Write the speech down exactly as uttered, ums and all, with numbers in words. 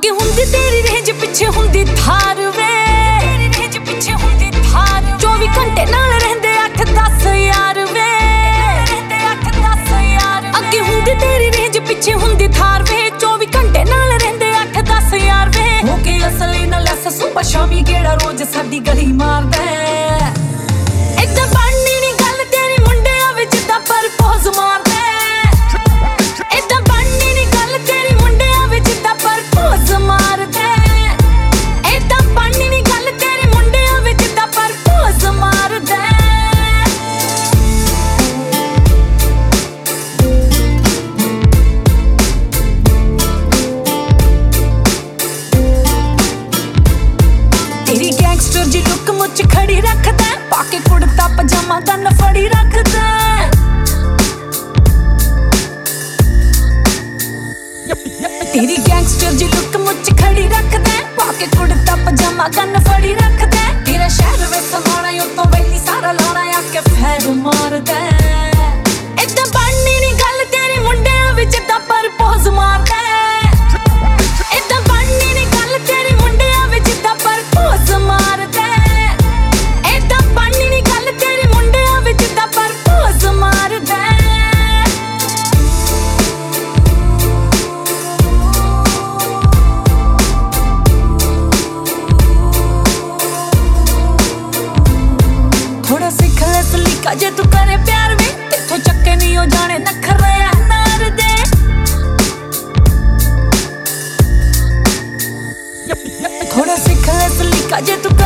ਅੱਗੇ ਹੁੰਦੀ ਤੇਰੀ ਰੇਂਜ ਪਿੱਛੇ ਹੁੰਦੀ ਥਾਰ ਵੇ, ਤੇਰੀ ਰੇਂਜ ਪਿੱਛੇ ਹੁੰਦੀ ਥਾਰ, ਚੌਵੀ ਘੰਟੇ ਨਾਲ ਰਹਿੰਦੇ ਅੱਠ ਦਸ ਯਾਰ ਵੇ, ਰਹਿੰਦੇ ਅੱਠ ਦਸ ਯਾਰ। ਅੱਗੇ ਹੁੰਦੀ ਤੇਰੀ ਰੇਂਜ ਪਿੱਛੇ ਹੁੰਦੀ ਥਾਰ ਵੇ, ਚੌਵੀ ਘੰਟੇ ਨਾਲ ਰਹਿੰਦੇ ਅੱਠ ਦਸ ਯਾਰ ਵੇ। ਹੋ ਕੇ ਅਸਲੀ ਨਾਲ ਲੈਸ ਸੁਬਹ ਸ਼ਾਮੀ ਗੇੜਾ ਰੋਜ਼ ਸਾਡੀ ਗਲੀ ਮਾਰਦਾ। ਏਦਾਂ ਬਣਨੀ ਨੀ ਗੱਲ ਤੇਰੀ ਮੁੰਡਿਆਂ ਵਿੱਚ ਤਾਂ ਪਰਪੋਜ਼ ਮਾਰਦਾ। ਏਦਾਂ ਬਣਨੀ ਨੀ ਗੱਲ ਤੇਰੀ ਮੁੰਡਿਆਂ ਵਿੱਚ ਤਾਂ ਪਰਪੋਜ਼ ਮਾਰਦਾ। ਏਦਾਂ ਬਣਨੀ ਨੀ ਗੱਲ ਤੇਰੀ ਮੁੰਡਿਆਂ ਵਿੱਚ ਤਾਂ ਪਰਪੋਜ਼ ਮਾਰਦਾ। ਤੇਰੀ ਗੈਂਗਸਟਰ ਜੀ ਲੁੱਕ ਮੁੱਚ ਖੜੀ ਰੱਖਦਾ, ਪਾ ਕੇ ਕੁੜਤਾ ਪਜਾਮਾ ਗੰਨ ਫੜੀ ਰੱਖਦਾ। ਤੇਰੀ ਗੈਂਗਸਟਰ ਜੀ ਲੁੱਕ ਮੁੱਚ ਖੜੀ ਰੱਖਦਾ, ਪਾ ਕੇ ਕੁੜਤਾ ਪਜਾਮਾ ਗੰਨ ਫੜੀ ਰੱਖਦਾ। ਤੇਰਾ ਸ਼ਹਿਰ ਵਿੱਚ ਸਮਾਉਣਾ ਉਤੋਂ ਵੈਲੀ ਸਾਰਾ ਲਾਉਣਾ ਆ ਕੇ ਫੈਰ ਮਾਰਦਾ। ਏਦਾਂ ਬਣਨੀ ਨੀ ਗੱਲ ਤੇਰੀ ਮੁੰਡਿਆਂ ਵਿੱਚ ਤਾਂ ਪਰਪੋਜ਼ ਮਾਰਦਾ। ਏਦਾਂ ਬਣਨੀ ਨੀ ਗੱਲ ਤੇਰੀ ਮੁੰਡਿਆਂ ਵਿੱਚ ਤਾਂ ਪਰਪੋਜ਼ ਮਾਰਦਾ। ਏਦਾਂ ਬਣਨੀ ਨੀ ਗੱਲ ਤੇਰੀ ਮੁੰਡਿਆਂ ਵਿੱਚ ਤਾਂ ਪਰਪੋਜ਼ ਮਾਰਦਾ। ਥੋੜਾ ਸਿੱਖ ਲੈ ਸਲੀਕਾ ਜੇ ਤੂੰ ਕਰੇ ਪਿਆਰ ਵੇ, ਤੇਥੋਂ ਚੱਕੇ ਨਹੀਂ ਹੋ ਜਾਣੇ ਨਖਰੇ ਅਨਾਰ ਦੇ। ਥੋੜਾ ਸਿੱਖ ਲੈ ਸਲੀਕਾ ਜੇ ਤੂੰ